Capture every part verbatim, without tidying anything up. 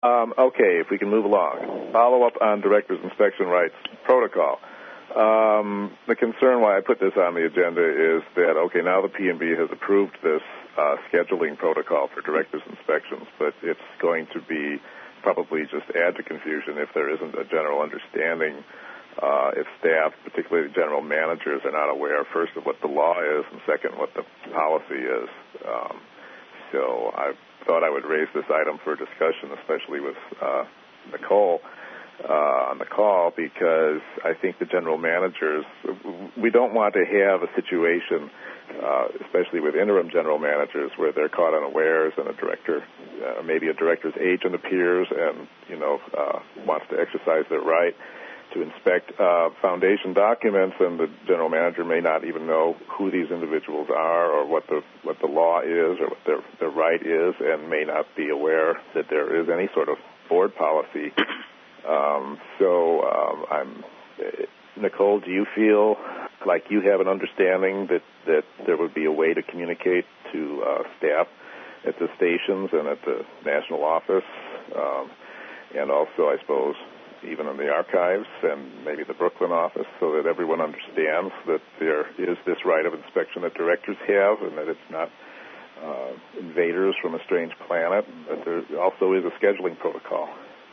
Um, okay, if we can move along. Follow up on director's inspection rights protocol. Um, the concern why I put this on the agenda is that, okay, now the P and B has approved this uh, scheduling protocol for director's inspections, but it's going to be probably just add to confusion if there isn't a general understanding, uh, if staff, particularly the general managers, are not aware, first, of what the law is, and second, what the policy is. Um, so I thought I would raise this item for discussion, especially with uh, Nicole uh, on the call, because I think the general managers, we don't want to have a situation, uh, especially with interim general managers, where they're caught unawares and a director, uh, maybe a director's agent appears and, you know, uh, wants to exercise their right to inspect uh, foundation documents, and the general manager may not even know who these individuals are or what the what the law is or what their, their right is, and may not be aware that there is any sort of board policy. Um, so um, I'm, Nicole, do you feel like you have an understanding that, that there would be a way to communicate to uh, staff at the stations and at the national office, um, and also, I suppose, even in the archives and maybe the Brooklyn office, so that everyone understands that there is this right of inspection that directors have, and that it's not uh, invaders from a strange planet, but there also is a scheduling protocol?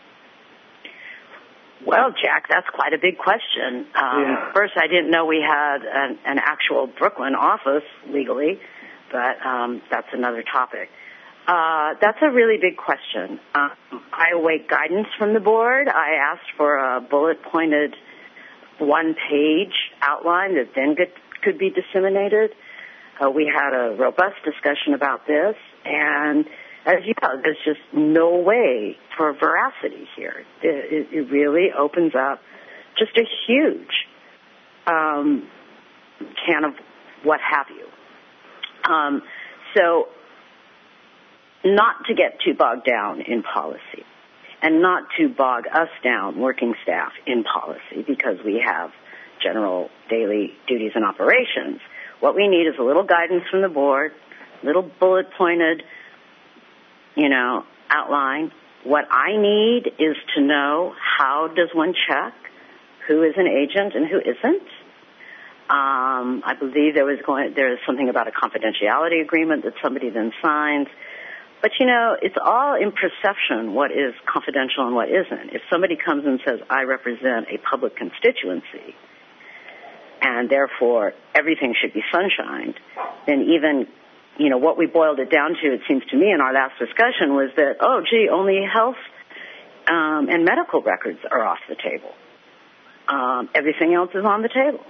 Well, Jack, that's quite a big question. Um, yeah. First, I didn't know we had an, an actual Brooklyn office legally, but um, that's another topic. Uh, that's a really big question. Um, I await guidance from the board. I asked for a bullet-pointed one-page outline that then get, could be disseminated. Uh, we had a robust discussion about this, and as you know, there's just no way for veracity here. It, it, it really opens up just a huge um, can of what have you. Um, so not to get too bogged down in policy, and not to bog us down, working staff, in policy, because we have general daily duties and operations. What we need is a little guidance from the board, little bullet-pointed, you know, outline. What I need is to know, how does one check who is an agent and who isn't? Um, I believe there was going, there is something about a confidentiality agreement that somebody then signs. But, you know, it's all in perception what is confidential and what isn't. If somebody comes and says, I represent a public constituency, and therefore everything should be sunshined, then even, you know, what we boiled it down to, it seems to me, in our last discussion was that, oh, gee, only health um, and medical records are off the table. Um, everything else is on the table.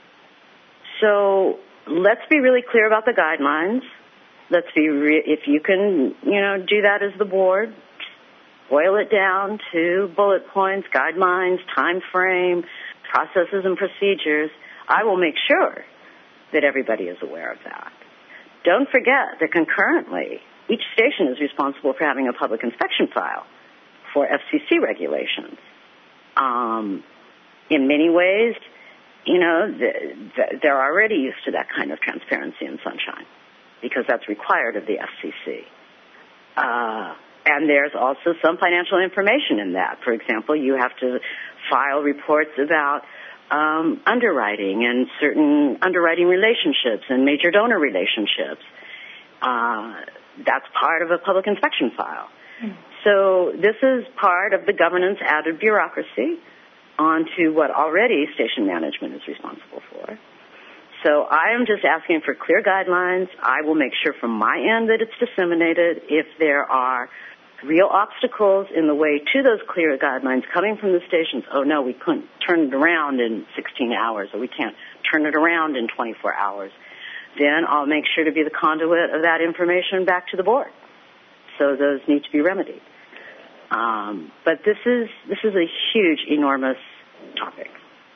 So let's be really clear about the guidelines. Let's be, re- if you can, you know, do that as the board, boil it down to bullet points, guidelines, time frame, processes and procedures. I will make sure that everybody is aware of that. Don't forget that concurrently, each station is responsible for having a public inspection file for F C C regulations. Um, in many ways, you know, th- th- they're already used to that kind of transparency and sunshine, because that's required of the F C C. Uh, and there's also some financial information in that. For example, you have to file reports about um, underwriting and certain underwriting relationships and major donor relationships. Uh, that's part of a public inspection file. Mm. So this is part of the governance added bureaucracy onto what already station management is responsible for. So I am just asking for clear guidelines. I will make sure from my end that it's disseminated. If there are real obstacles in the way to those clear guidelines coming from the stations, oh, no, we couldn't turn it around in sixteen hours, or we can't turn it around in twenty-four hours, then I'll make sure to be the conduit of that information back to the board. So those need to be remedied. Um, but this is this is a huge, enormous topic.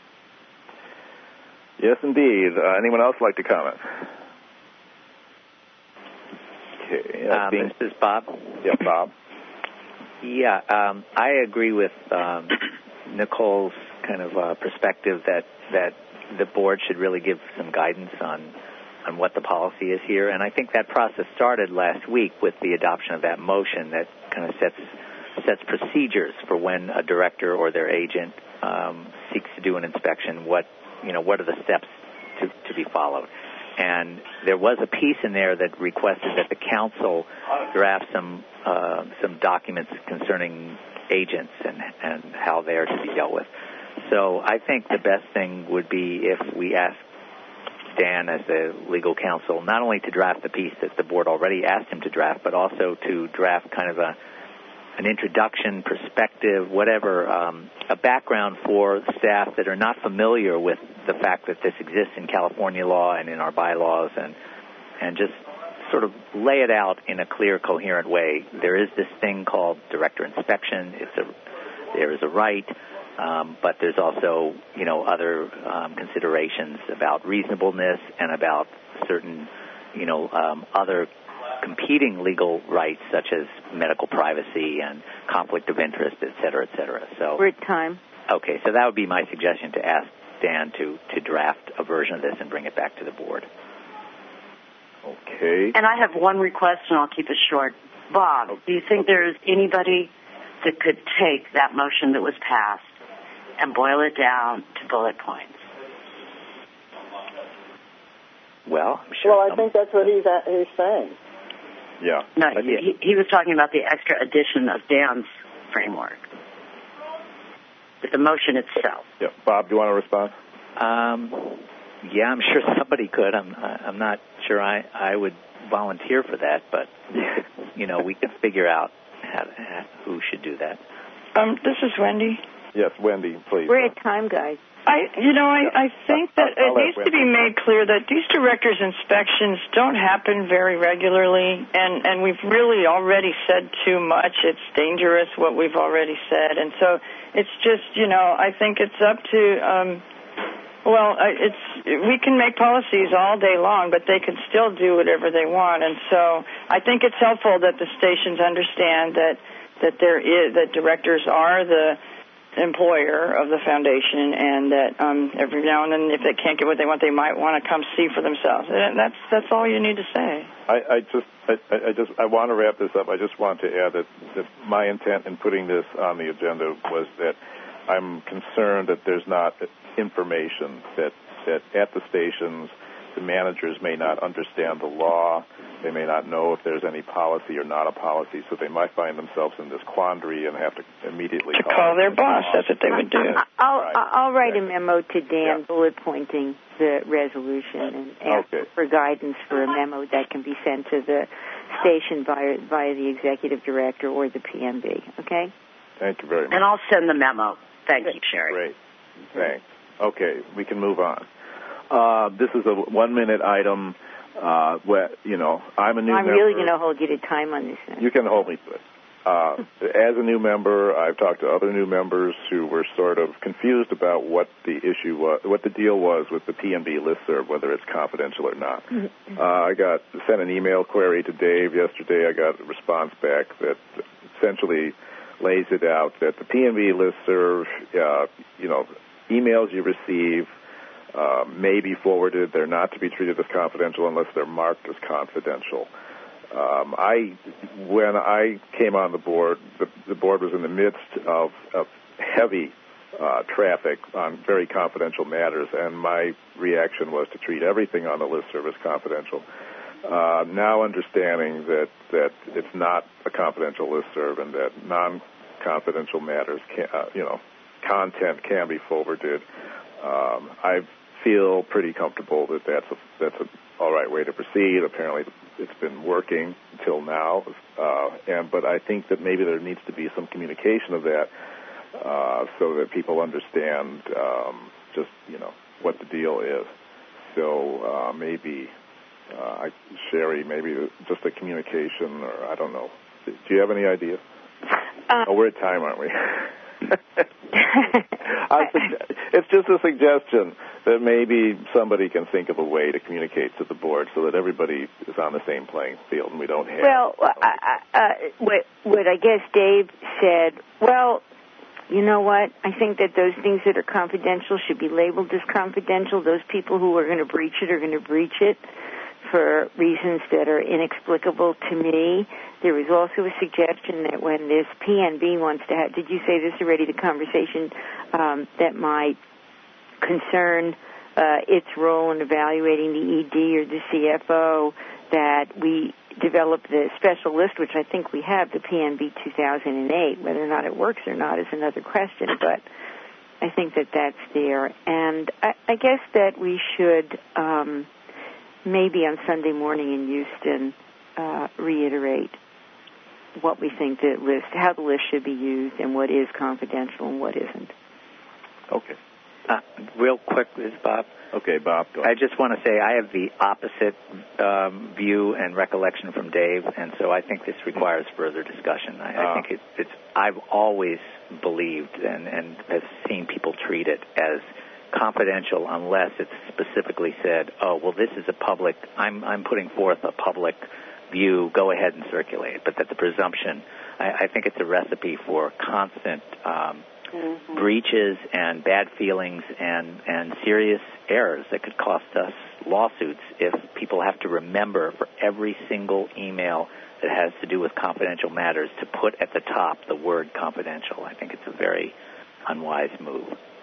Yes, indeed. Uh, anyone else like to comment? Okay. Uh, uh, being... This is Bob. Yeah, Bob. Yeah, um, I agree with um, Nicole's kind of uh, perspective that, that the board should really give some guidance on on what the policy is here. And I think that process started last week with the adoption of that motion that kind of sets sets procedures for when a director or their agent um, seeks to do an inspection. What you know, what are the steps to, to be followed? And there was a piece in there that requested that the council draft some uh, some documents concerning agents and and how they are to be dealt with. So I think the best thing would be if we ask Dan as the legal counsel not only to draft the piece that the board already asked him to draft, but also to draft kind of a an introduction, perspective, whatever, um, a background for staff that are not familiar with the fact that this exists in California law and in our bylaws, and and just sort of lay it out in a clear, coherent way. There is this thing called director inspection. It's a, there is a right. Um, but there's also, you know, other um, considerations about reasonableness and about certain, you know, um, other competing legal rights such as medical privacy and conflict of interest, et cetera, et cetera. So we're at time. Okay, so that would be my suggestion, to ask Dan to, to draft a version of this and bring it back to the board. Okay. And I have one request, and I'll keep it short. Bob, do you think there's anybody that could take that motion that was passed and boil it down to bullet points? Well, I'm sure. Well, I think that's what he's he's saying. Yeah. No, he, he was talking about the extra addition of Dan's framework, the motion itself. Yeah. Bob, do you want to respond? Um, yeah, I'm sure somebody could. I'm I'm not sure I, I would volunteer for that, but you know, we can figure out how, how, who should do that. Um, this is Wendy. Yes, Wendy, please. We're at time, guys. I, you know, I, I think that I'll, I'll it needs to be made clear that these directors' inspections don't happen very regularly, and, and we've really already said too much. It's dangerous what we've already said, and so it's just, you know, I think it's up to, um, well, it's we can make policies all day long, but they can still do whatever they want, and so I think it's helpful that the stations understand that that there is that directors are the employer of the foundation, and that um, every now and then, if they can't get what they want, they might want to come see for themselves. And that's that's all you need to say. I, I just, I, I just, I want to wrap this up. I just want to add that, that my intent in putting this on the agenda was that I'm concerned that there's not information that that at the stations the managers may not understand the law. They may not know if there's any policy or not a policy, so they might find themselves in this quandary and have to immediately to call, call their boss. That's what they would do. I'll, Right. I'll write Okay. a memo to Dan, Yeah. bullet pointing the resolution, and ask Okay. for guidance for a memo that can be sent to the station via, via the executive director or the P M B. Okay? Thank you very much. And I'll send the memo. Thank you, Sherry. Great. Thanks. Okay, we can move on. Uh, this is a one-minute item. Uh, where, you know, I'm a new I'm member. really going to hold you to time on this now. You can hold me to it. Uh, as a new member, I've talked to other new members who were sort of confused about what the issue was, what the deal was with the P M B listserv, whether it's confidential or not. Uh, I got sent an email query to Dave yesterday. I got a response back that essentially lays it out that the P M B listserv, uh, you know, emails you receive uh, may be forwarded. They're not to be treated as confidential unless they're marked as confidential. Um, I, when I came on the board, the, the board was in the midst of, of heavy uh, traffic on very confidential matters, and my reaction was to treat everything on the listserv as confidential. Uh, now understanding that, that it's not a confidential listserv and that non-confidential matters, can, uh, you know, content can be forwarded, um, I feel pretty comfortable that that's a, that's an all right way to proceed. Apparently, it's been working until now, uh, and but I think that maybe there needs to be some communication of that uh, so that people understand um, just you know what the deal is. So uh, maybe, uh, I, Sherry, maybe just a communication, or I don't know. Do you have any idea? Uh, oh, we're at time, aren't we? I, it's just a suggestion that maybe somebody can think of a way to communicate to the board so that everybody is on the same playing field and we don't have... Well, I, I, uh, what, what I guess Dave said, well, you know what? I think that those things that are confidential should be labeled as confidential. Those people who are going to breach it are going to breach it for reasons that are inexplicable to me. There was also a suggestion that when this P N B wants to have, did you say this already, the conversation um, that might concern uh, its role in evaluating the E D or the C F O, that we develop the special list, which I think we have, the P N B two thousand eight. Whether or not it works or not is another question, but I think that that's there. And I, I guess that we should um, maybe on Sunday morning in Houston uh, reiterate what we think the list, how the list should be used, and what is confidential and what isn't. Okay. Uh, real quick, this is Bob. Okay, Bob, go ahead. I just want to say I have the opposite um, view and recollection from Dave, and so I think this requires further discussion. I, uh, I think it, it's. I've always believed and, and have seen people treat it as confidential unless it's specifically said, "Oh, well, this is a public. I'm I'm putting forth a public view. Go ahead and circulate it." But that the presumption, I, I think it's a recipe for constant. Um, Mm-hmm. breaches and bad feelings and, and serious errors that could cost us lawsuits if people have to remember for every single email that has to do with confidential matters to put at the top the word confidential. I think it's a very unwise move.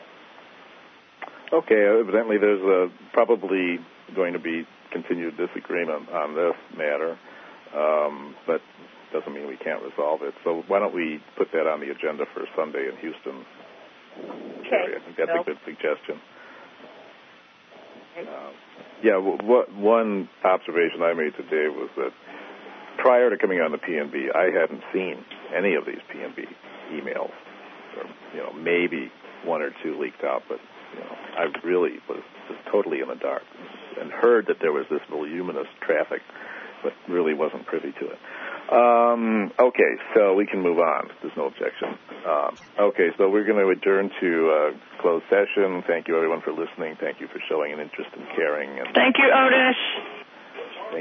Okay, evidently there's a, probably going to be continued disagreement on this matter, um, but doesn't mean we can't resolve it. So why don't we put that on the agenda for Sunday in Houston? Okay. I think that's nope. a good suggestion. Okay. Uh, yeah, w- w- one observation I made today was that prior to coming on the P N B, I hadn't seen any of these P N B emails. Or, you know, maybe one or two leaked out, but you know, I really was just totally in the dark and heard that there was this voluminous traffic, but really wasn't privy to it. Um, okay, so we can move on. There's no objection. Um, okay, so we're going to adjourn to uh, closed session. Thank you, everyone, for listening. Thank you for showing an interest in caring. And Thank you, Otis.